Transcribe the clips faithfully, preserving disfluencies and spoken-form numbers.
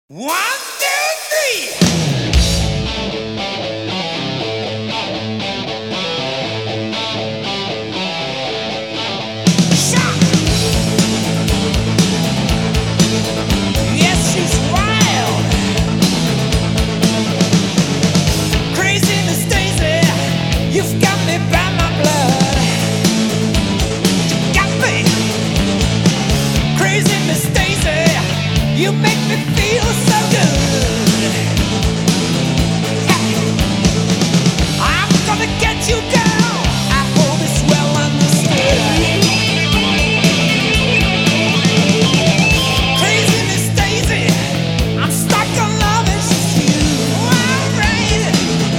One, two, three. Shock. Yes, she's wild. Crazy Miss Daisy, you've got me by my blood. You got me. Crazy Miss Daisy, you make me feel so good. I'm gonna get you, girl. I hope it's well understood. Crazy Miss Daisy, I'm stuck on love, it's just you. Alright.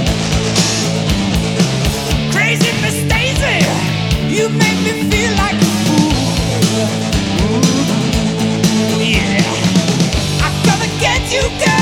Crazy Miss Daisy, you make me feel like a fool. Yeah. I'm gonna get you, girl.